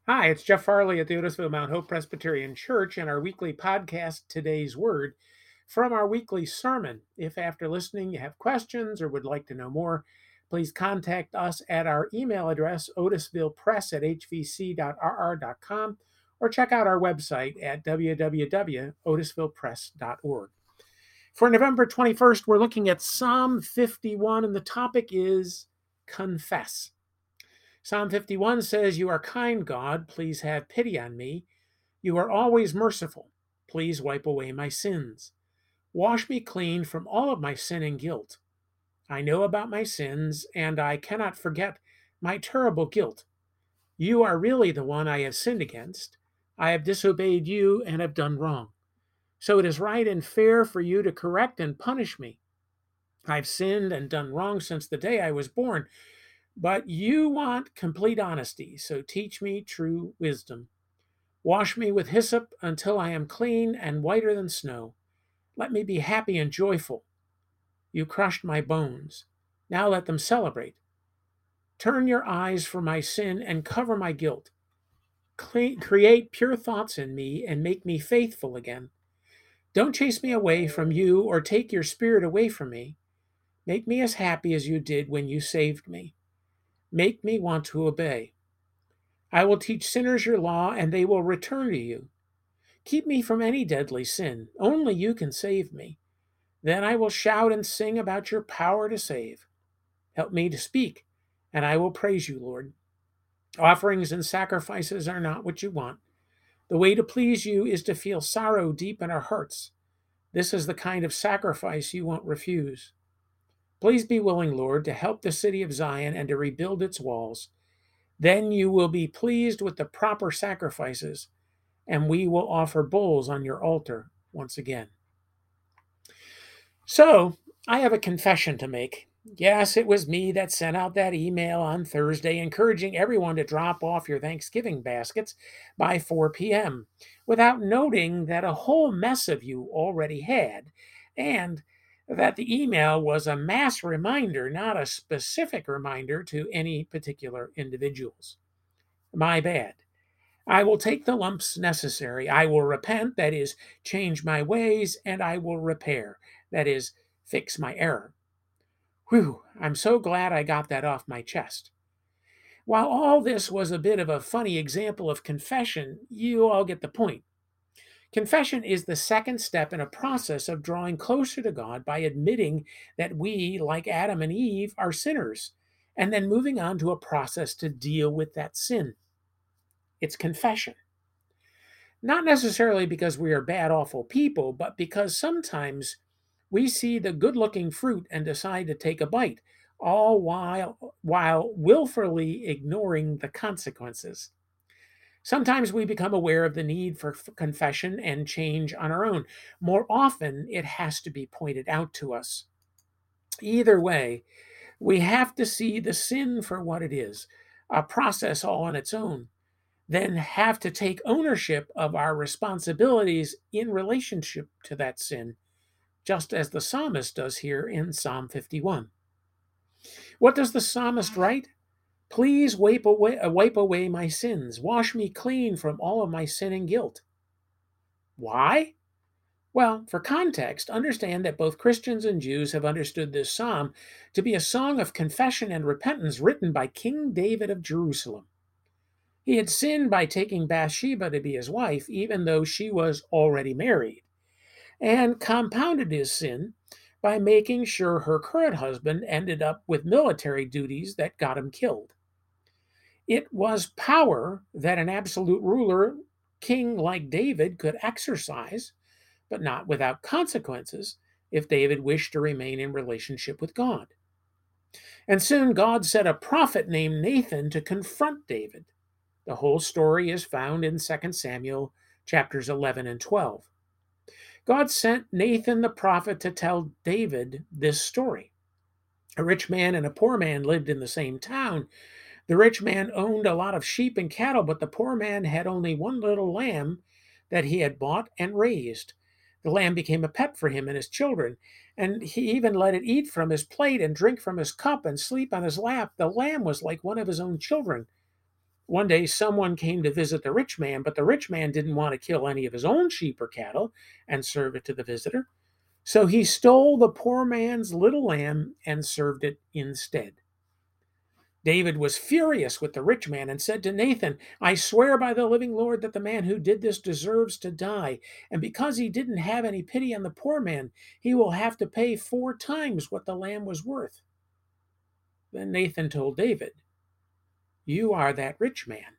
Hi, it's Jeff Farley at the Otisville Mount Hope Presbyterian Church and our weekly podcast, Today's Word, from our weekly sermon. If after listening you have questions or would like to know more, please contact us at our email address, otisvillepress@hvc.rr.com, or check out our website at www.otisvillepress.org. For November 21st, we're looking at Psalm 51, and the topic is confess. Psalm 51 says, "You are kind, God. Please have pity on me. You are always merciful. Please wipe away my sins. Wash me clean from all of my sin and guilt. I know about my sins, and I cannot forget my terrible guilt. You are really the one I have sinned against. I have disobeyed you and have done wrong. So it is right and fair for you to correct and punish me. I've sinned and done wrong since the day I was born. But you want complete honesty, so teach me true wisdom. Wash me with hyssop until I am clean and whiter than snow. Let me be happy and joyful. You crushed my bones. Now let them celebrate. Turn your eyes from my sin and cover my guilt. Create pure thoughts in me and make me faithful again. Don't chase me away from you or take your spirit away from me. Make me as happy as you did when you saved me. Make me want to obey. I will teach sinners your law, and they will return to you. Keep me from any deadly sin. Only you can save me. Then I will shout and sing about your power to save. Help me to speak, and I will praise you, Lord. Offerings and sacrifices are not what you want. The way to please you is to feel sorrow deep in our hearts. This is the kind of sacrifice you won't refuse. Please be willing, Lord, to help the city of Zion and to rebuild its walls. Then you will be pleased with the proper sacrifices, and we will offer bulls on your altar once again." So, I have a confession to make. Yes, it was me that sent out that email on Thursday encouraging everyone to drop off your Thanksgiving baskets by 4 p.m. without noting that a whole mess of you already had, and that the email was a mass reminder, not a specific reminder to any particular individuals. My bad. I will take the lumps necessary. I will repent, that is, change my ways, and I will repair, that is, fix my error. Whew, I'm so glad I got that off my chest. While all this was a bit of a funny example of confession, you all get the point. Confession is the second step in a process of drawing closer to God by admitting that we, like Adam and Eve, are sinners, and then moving on to a process to deal with that sin. It's confession. Not necessarily because we are bad, awful people, but because sometimes we see the good looking fruit and decide to take a bite, all while willfully ignoring the consequences. Sometimes we become aware of the need for confession and change on our own. More often, it has to be pointed out to us. Either way, we have to see the sin for what it is, a process all on its own, then have to take ownership of our responsibilities in relationship to that sin, just as the psalmist does here in Psalm 51. What does the psalmist write? Please wipe away my sins. Wash me clean from all of my sin and guilt. Why? Well, for context, understand that both Christians and Jews have understood this psalm to be a song of confession and repentance written by King David of Jerusalem. He had sinned by taking Bathsheba to be his wife, even though she was already married, and compounded his sin by making sure her current husband ended up with military duties that got him killed. It was power that an absolute ruler, king like David, could exercise, but not without consequences if David wished to remain in relationship with God. And soon God sent a prophet named Nathan to confront David. The whole story is found in 2 Samuel chapters 11 and 12. God sent Nathan the prophet to tell David this story. A rich man and a poor man lived in the same town. The rich man owned a lot of sheep and cattle, but the poor man had only one little lamb that he had bought and raised. The lamb became a pet for him and his children, and he even let it eat from his plate and drink from his cup and sleep on his lap. The lamb was like one of his own children. One day, someone came to visit the rich man, but the rich man didn't want to kill any of his own sheep or cattle and serve it to the visitor. So he stole the poor man's little lamb and served it instead. David was furious with the rich man and said to Nathan, I swear by the living Lord that the man who did this deserves to die. And because he didn't have any pity on the poor man, he will have to pay 4 times what the lamb was worth. Then Nathan told David, You are that rich man.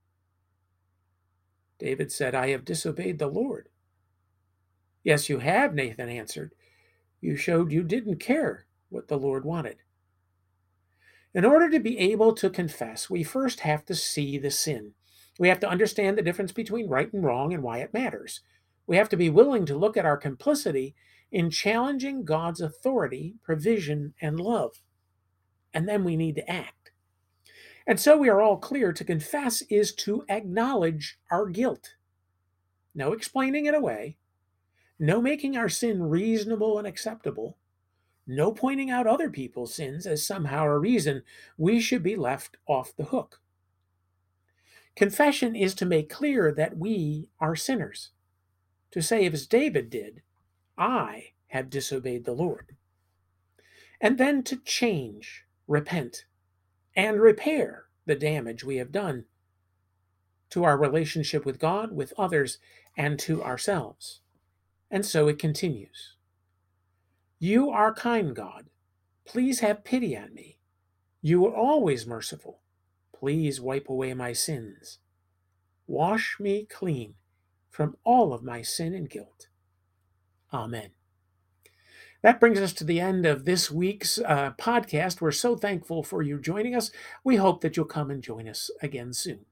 David said, I have disobeyed the Lord. Yes, you have, Nathan answered. You showed you didn't care what the Lord wanted. In order to be able to confess, we first have to see the sin. We have to understand the difference between right and wrong and why it matters. We have to be willing to look at our complicity in challenging God's authority, provision, and love. And then we need to act. And so we are all clear to confess is to acknowledge our guilt. No explaining it away, no making our sin reasonable and acceptable, no pointing out other people's sins as somehow a reason we should be left off the hook. Confession is to make clear that we are sinners, to say, as David did, I have disobeyed the Lord. And then to change, repent, and repair the damage we have done to our relationship with God, with others, and to ourselves. And so it continues. You are kind, God. Please have pity on me. You are always merciful. Please wipe away my sins. Wash me clean from all of my sin and guilt. Amen. That brings us to the end of this week's podcast. We're so thankful for you joining us. We hope that you'll come and join us again soon.